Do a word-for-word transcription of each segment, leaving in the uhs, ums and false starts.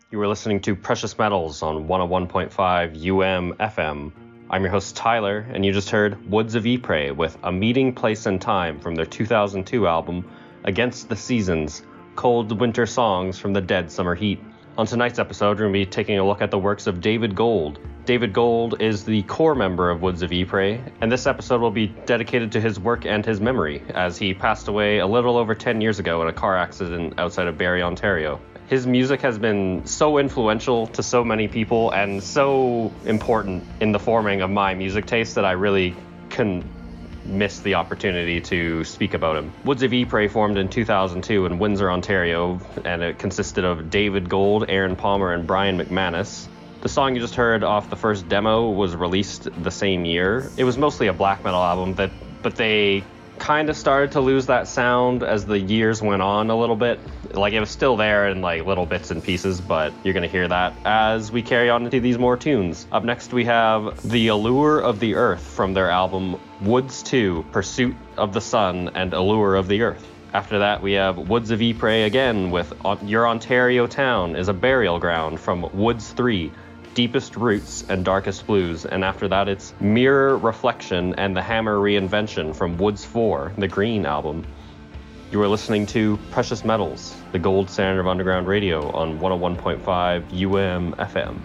You were listening to Precious Metals on one oh one point five U M F M. I'm your host Tyler, and you just heard Woods of Ypres with A Meeting, Place and Time from their two thousand two album Against the Seasons, Cold Winter Songs from the Dead Summer Heat. On tonight's episode, we're going to be taking a look at the works of David Gold. David Gold is the core member of Woods of Ypres, and this episode will be dedicated to his work and his memory, as he passed away a little over ten years ago in a car accident outside of Barrie, Ontario. His music has been so influential to so many people and so important in the forming of my music taste that I really couldn't miss the opportunity to speak about him. Woods of Ypres formed in two thousand two in Windsor, Ontario, and it consisted of David Gold, Aaron Palmer, and Brian McManus. The song you just heard off the first demo was released the same year. It was mostly a black metal album, that, but they kind of started to lose that sound as the years went on a little bit. Like, it was still there in like little bits and pieces, but you're gonna hear that as we carry on into these more tunes. Up next we have The Allure of the Earth from their album Woods two, Pursuit of the Sun and Allure of the Earth. After that we have Woods of Ypres again with Your Ontario Town is a Burial Ground from Woods three, Deepest Roots and Darkest Blues, and after that it's Mirror Reflection and the Hammer Reinvention from Woods four, the Green album. You are listening to Precious Metals, the gold standard of underground radio on one oh one point five U M F M.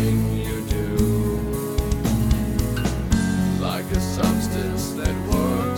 Substance that works.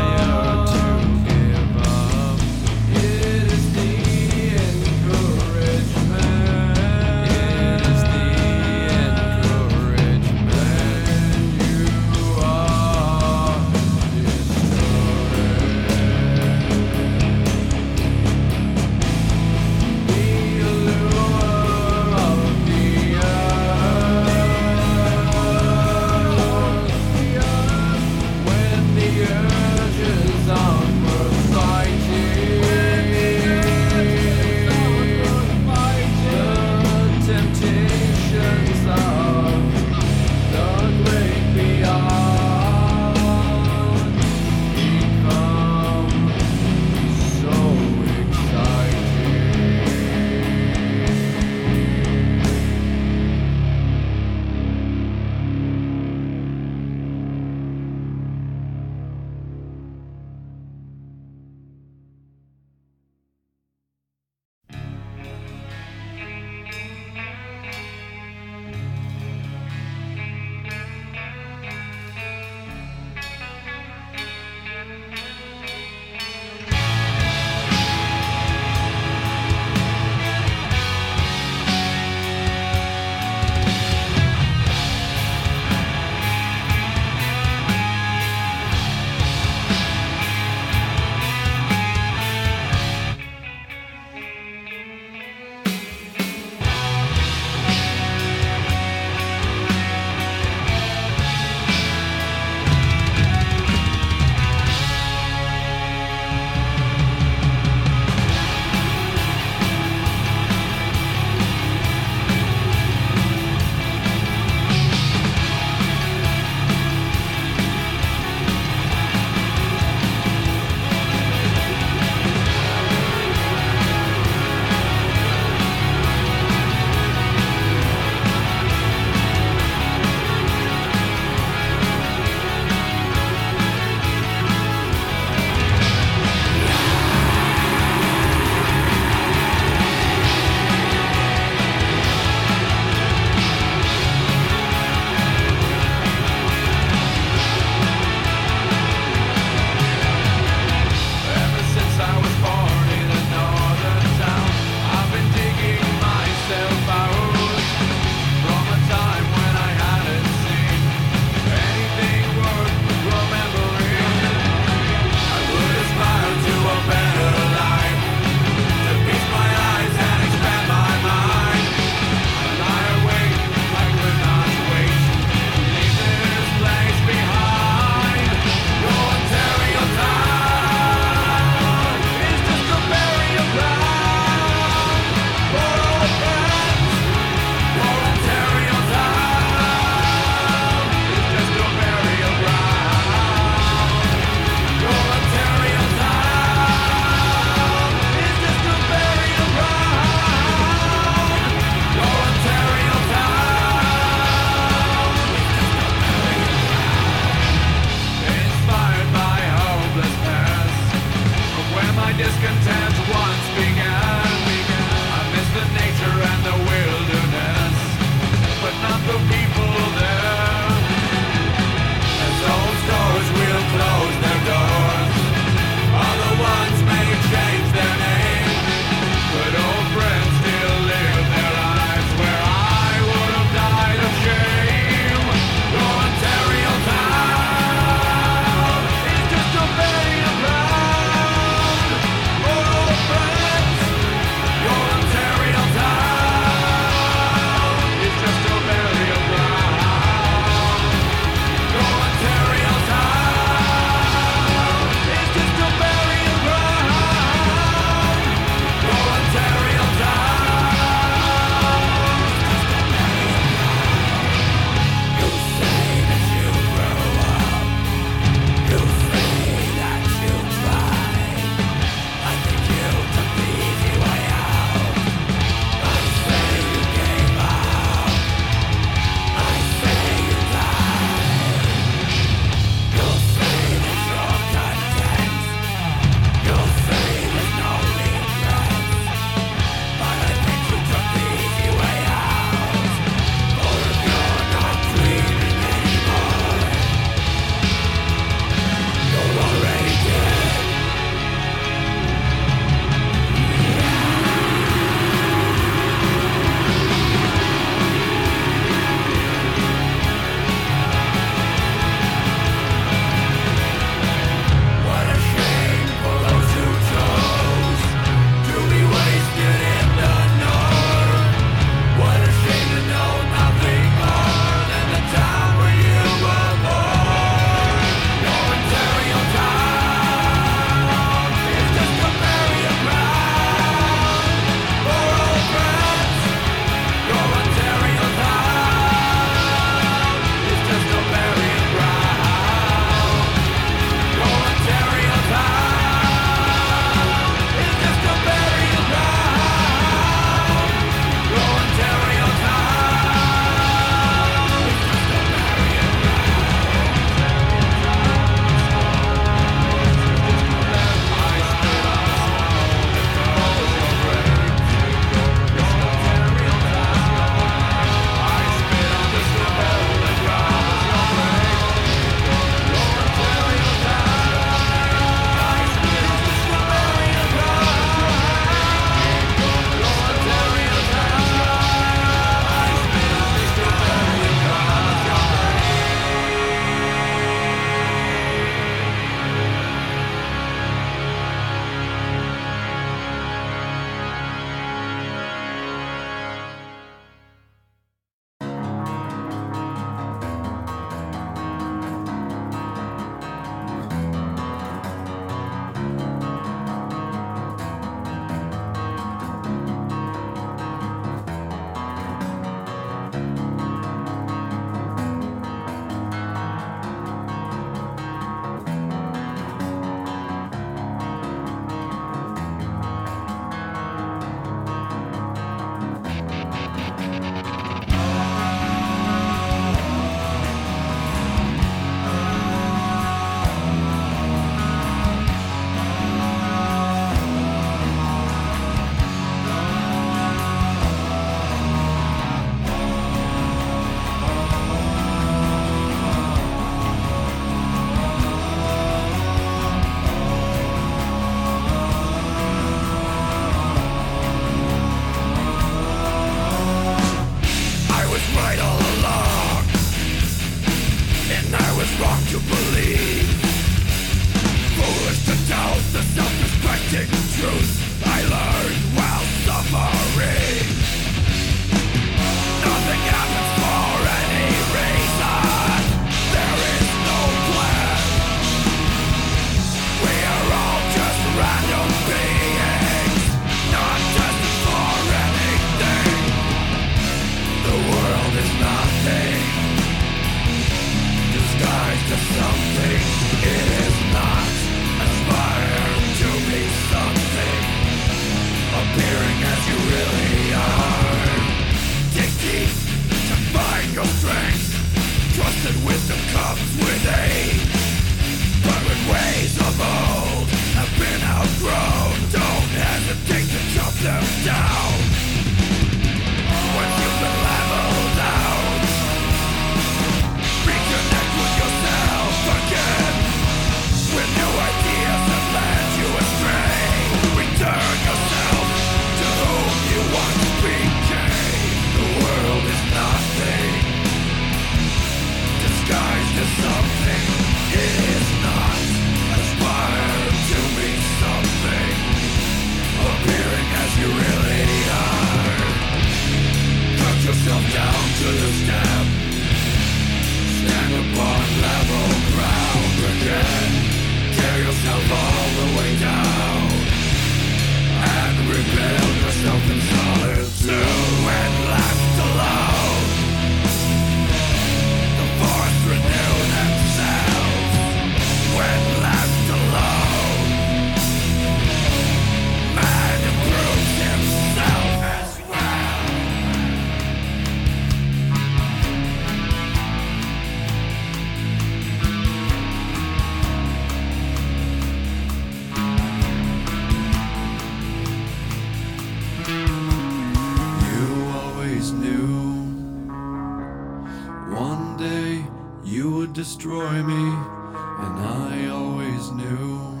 Destroy me, and I always knew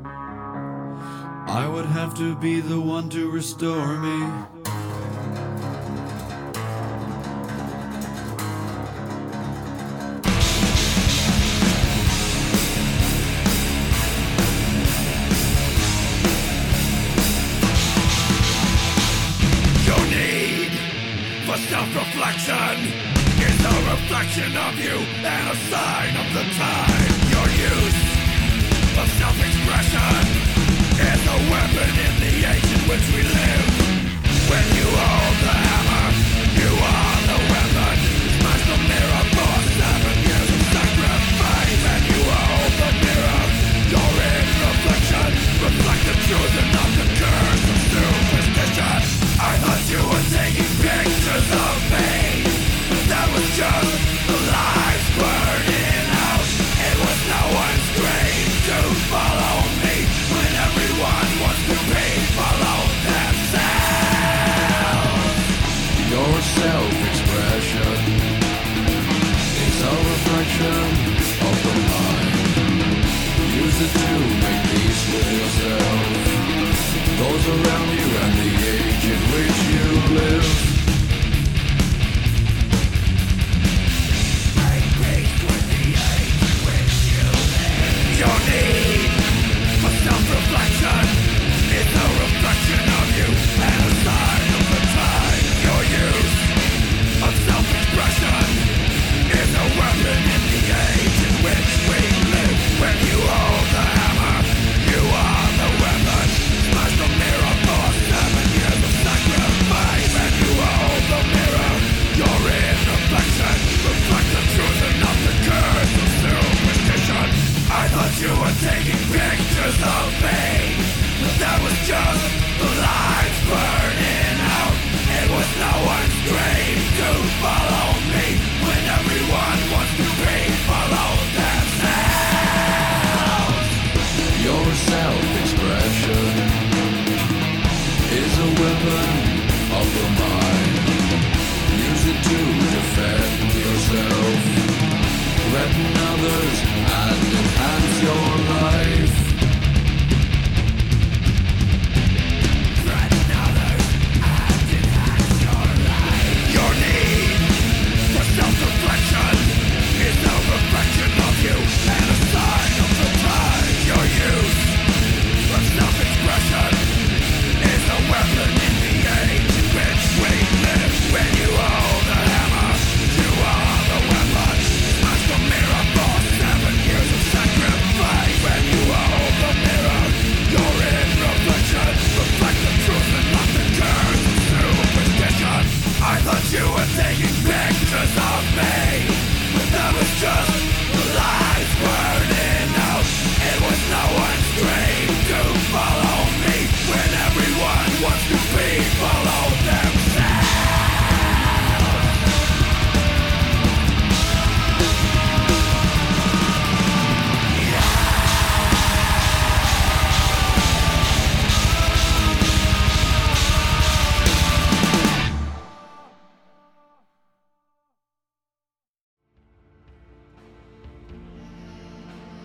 I would have to be the one to restore me. Your need for self-reflection is a reflection of you and a sign of the time. Your use of self-expression is a weapon in the age in which we live. When you hold the hammer, you are the weapon. Smash the mirror for seven years of sacrifice. When you hold the mirror, you're in reflection. Reflect the truth and not the curse of superstition. I thought you were taking pictures of me. That was just the lights burning out. It was no one's dream to follow me when everyone wants to be followed themselves. Your self-expression is a reflection of the mind. Use it to make peace with yourself, those around you, and the age in which you live. Your need for self-reflection is a reflection of you and a sign of the time. Your use of self-expression is a weapon in the age in which we live. When you hold the hammer, you are the weapon. Smash the mirror for seven years of sacrifice. When you hold the mirror, you're in reflection. Reflect the truth and not the curse of superstition. I thought you were taking pictures of me, but that was just the lights burning out. It was no one's dream to follow me when everyone wants to be followed themselves. Your self-expression is a weapon of the mind. Use it to defend yourself, threaten others, and enhance your life. Threaten others and enhance your life. Your need for self-reflection is a reflection of you and a sign of the time. Your use of self-expression is a weapon in the age in which we live. When you hold the hammer, you are the weapon. Smash the mirror for seven years of sacrifice.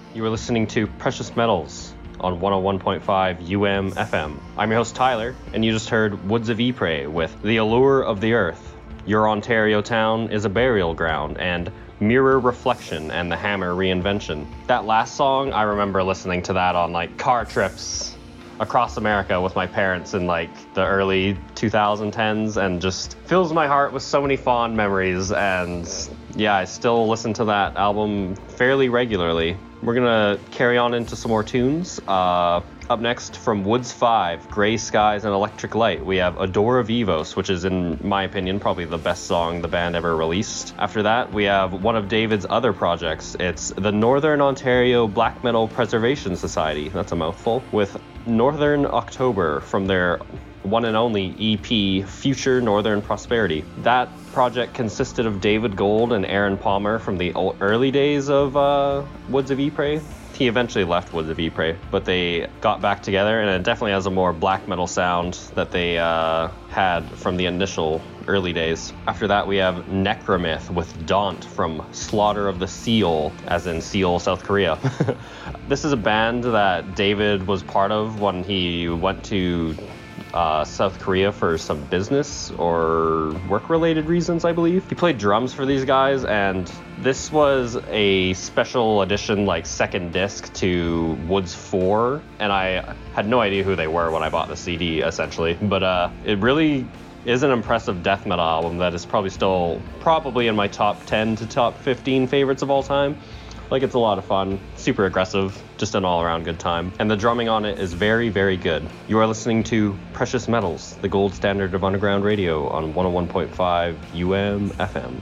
You are listening to Precious Metals on one oh one point five U M F M. I'm your host Tyler, and you just heard Woods of Ypres with The Allure of the Earth, Your Ontario Town is a Burial Ground, and Mirror Reflection and the Hammer Reinvention. That last song, I remember listening to that on like car trips across America with my parents in like the early twenty tens, and just fills my heart with so many fond memories. And yeah, I still listen to that album fairly regularly. We're gonna carry on into some more tunes. Uh, up next from Woods five, Gray Skies and Electric Light, we have Adora Vivos, which is, in my opinion, probably the best song the band ever released. After that, we have one of David's other projects. It's the Northern Ontario Black Metal Preservation Society, that's a mouthful, with Northern October from their one and only E P, Future Northern Prosperity. That project consisted of David Gold and Aaron Palmer from the early days of uh, Woods of Ypres. He eventually left Woods of Ypres, but they got back together, and it definitely has a more black metal sound that they uh, had from the initial early days. After that, we have Necromyth with Daunt from Slaughter of the Seal, as in Seoul, South Korea. This is a band that David was part of when he went to Uh, South Korea for some business or work-related reasons, I believe. He played drums for these guys, and this was a special edition, like, second disc to Woods four, and I had no idea who they were when I bought the C D, essentially. But uh, it really is an impressive death metal album that is probably still probably in my top ten to top fifteen favorites of all time. Like, it's a lot of fun, super aggressive, just an all-around good time. And the drumming on it is very, very good. You are listening to Precious Metals, the gold standard of underground radio on one oh one point five U M F M.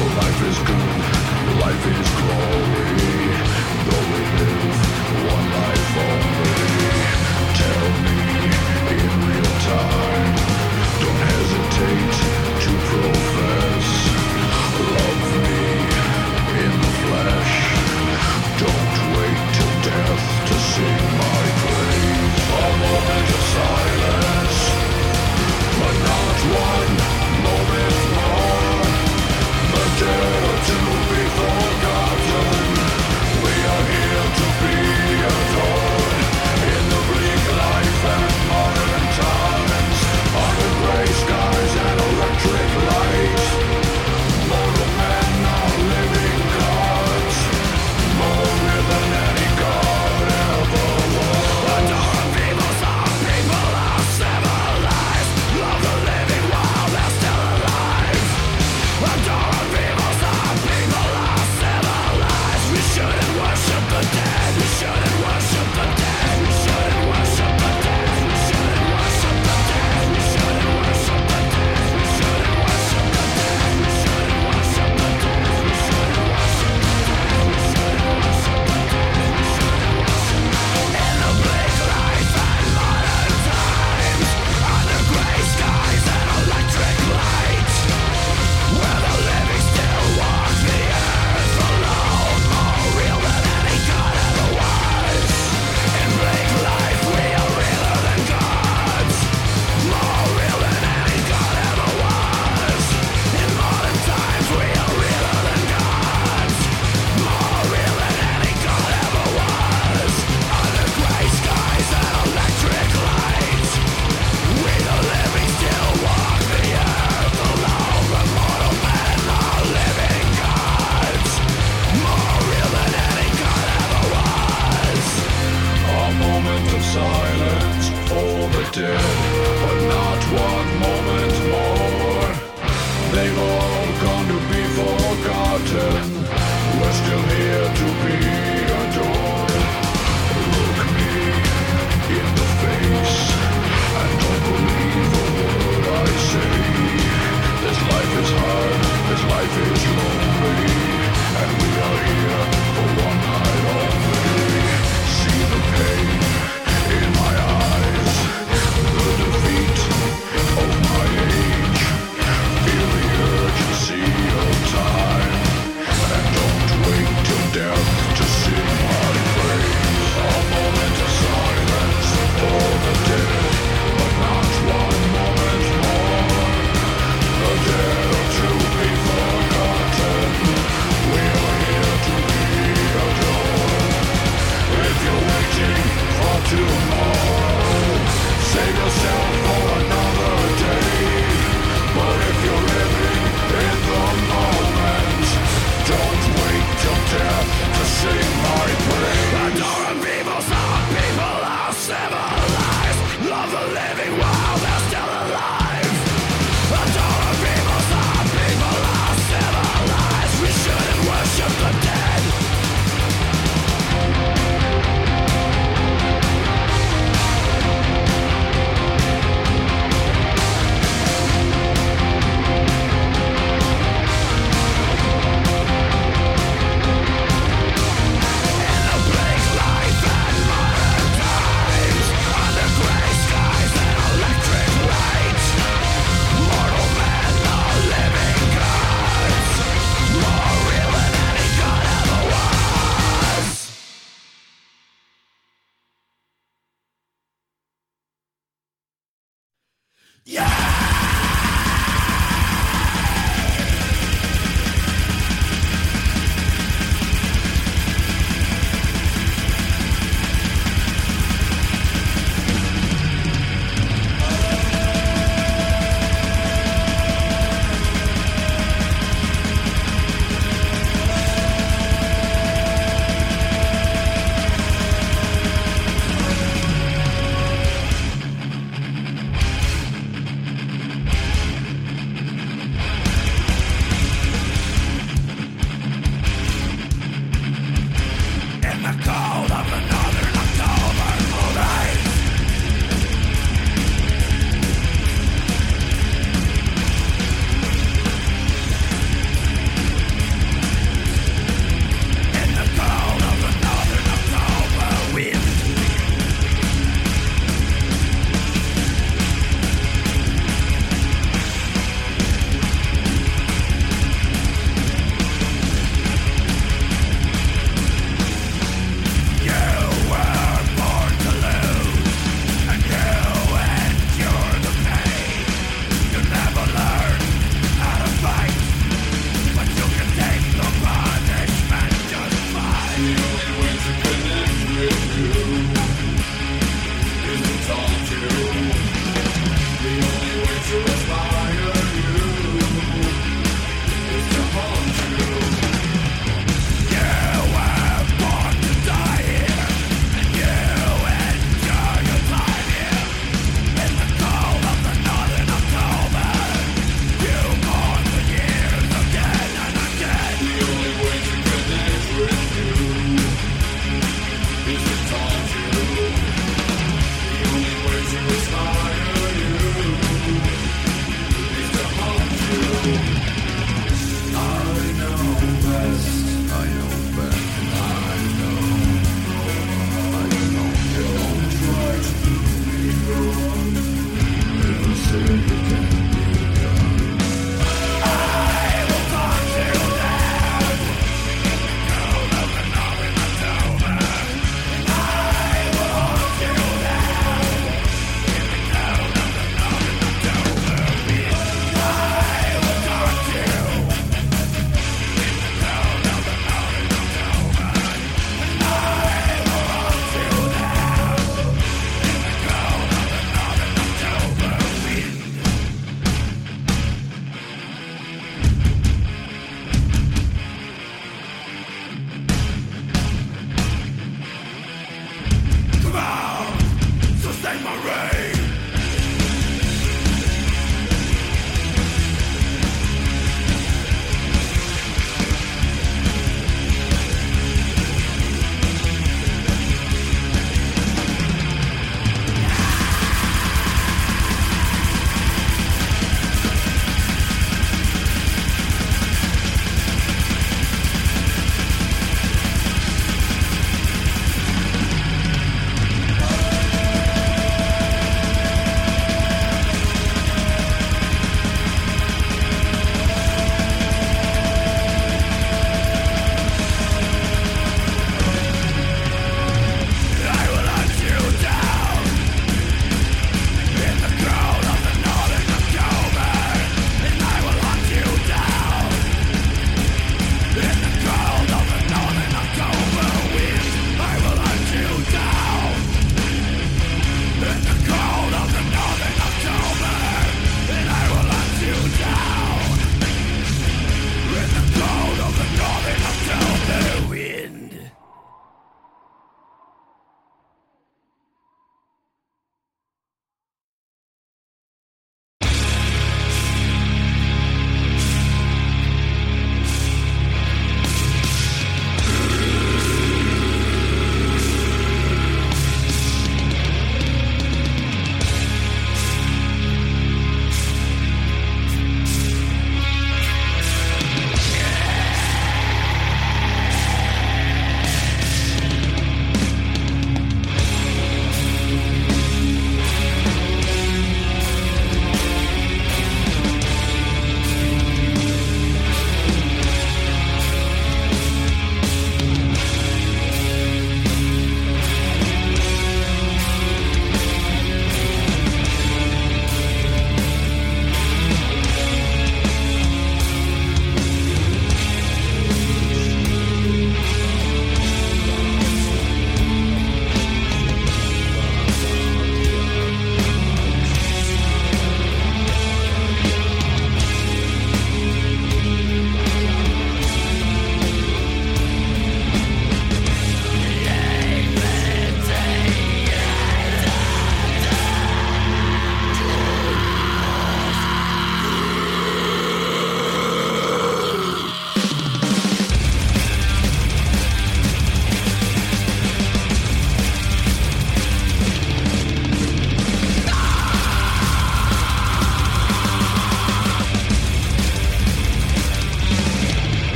Life is glory, though we live one life.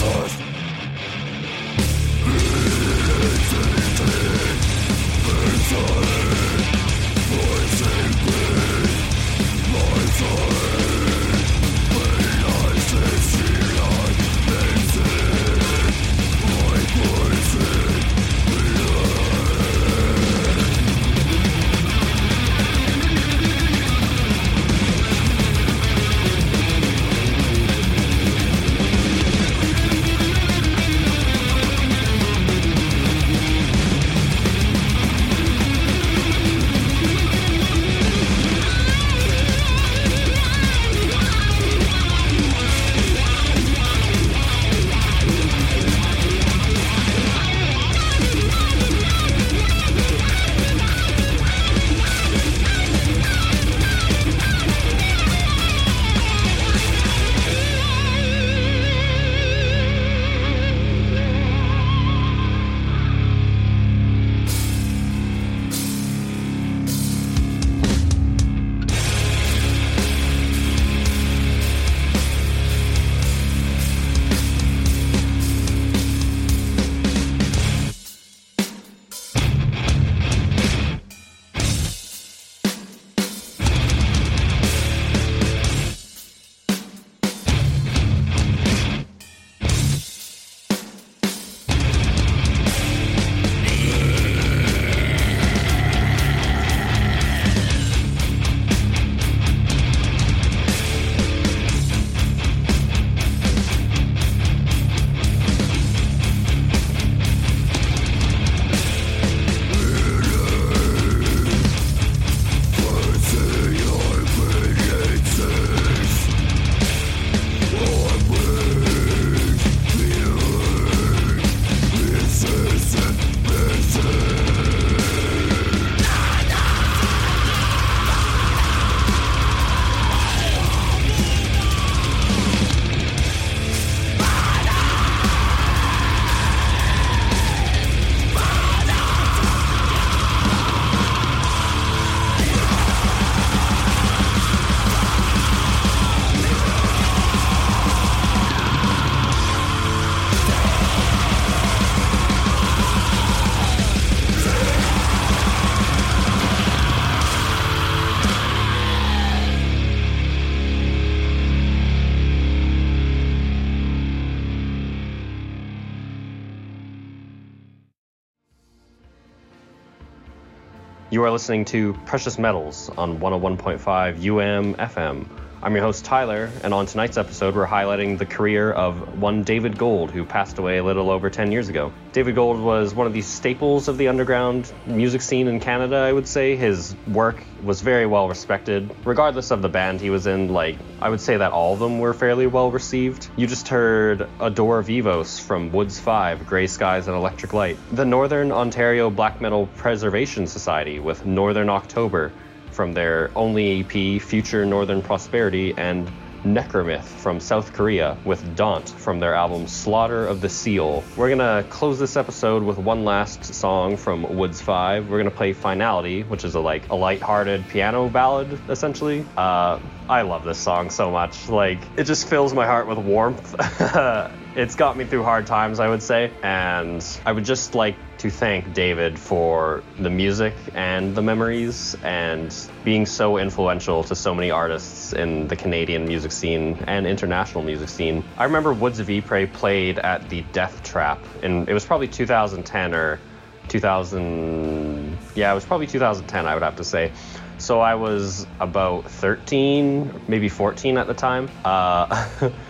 You are listening to Precious Metals on one oh one point five U M F M. I'm your host, Tyler, and on tonight's episode, we're highlighting the career of one David Gold, who passed away a little over ten years ago. David Gold was one of the staples of the underground music scene in Canada, I would say. His work was very well respected. Regardless of the band he was in, like, I would say that all of them were fairly well received. You just heard Adore Vivos from Woods five, Grey Skies and Electric Light. The Northern Ontario Black Metal Preservation Society with Northern October from their only E P, Future Northern Prosperity, and Necromyth from South Korea with Daunt from their album Slaughter of the Seal. We're gonna close this episode with one last song from Woods five. We're gonna play Finality, which is a like a light-hearted piano ballad, essentially. Uh, I love this song so much. Like, it just fills my heart with warmth. It's got me through hard times, I would say, and I would just like to thank David for the music and the memories and being so influential to so many artists in the Canadian music scene and international music scene. I remember Woods of Ypres played at the Death Trap, and it was probably two thousand ten or two thousand, yeah, it was probably two thousand ten, I would have to say. So I was about thirteen, maybe fourteen at the time. Uh,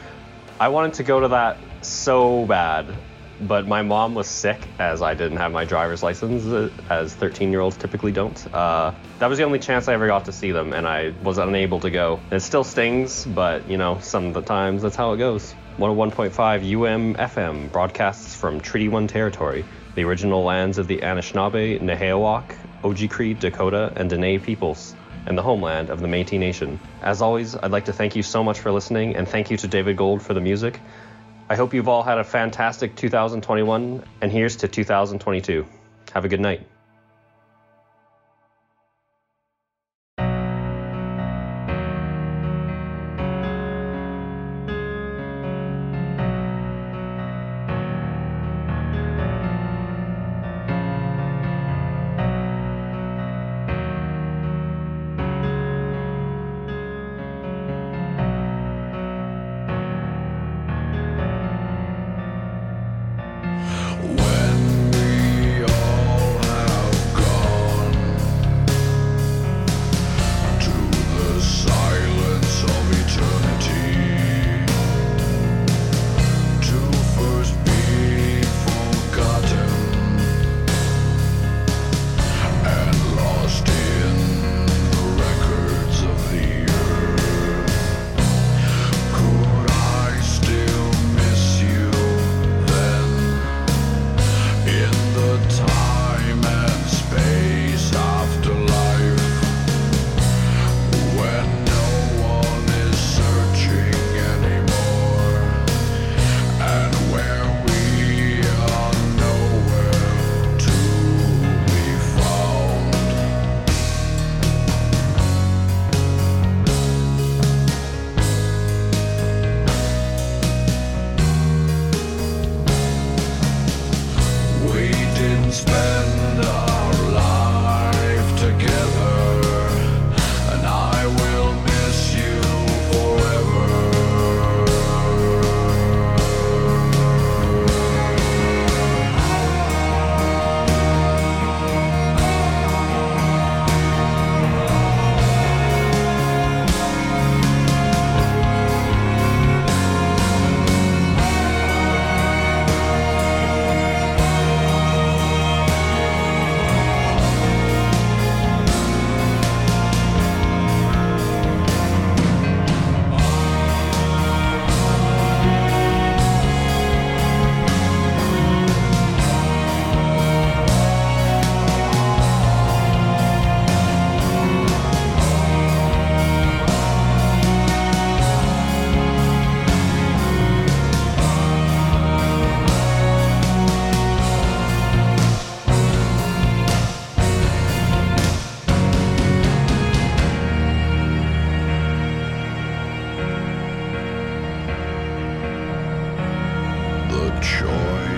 I wanted to go to that so bad, but my mom was sick, as I didn't have my driver's license, as thirteen-year-olds typically don't. Uh, that was the only chance I ever got to see them, and I was unable to go. And it still stings, but, you know, some of the times that's how it goes. one oh one point five U M F M broadcasts from Treaty one territory, the original lands of the Anishinaabe, Nehiyawak, Oji-Cree, Dakota, and Dene peoples, and the homeland of the Métis Nation. As always, I'd like to thank you so much for listening, and thank you to David Gold for the music. I hope you've all had a fantastic two thousand twenty-one, and here's to two thousand twenty-two. Have a good night.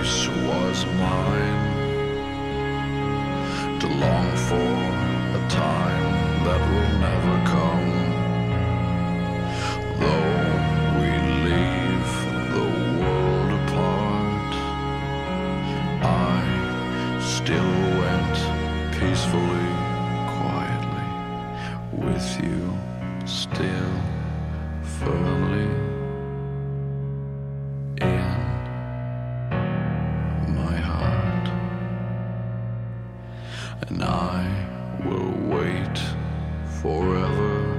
this was mine, to long for a time that will never come. Though we leave the world apart, I still went peacefully, quietly, with you still firmly in my heart. And I will wait forever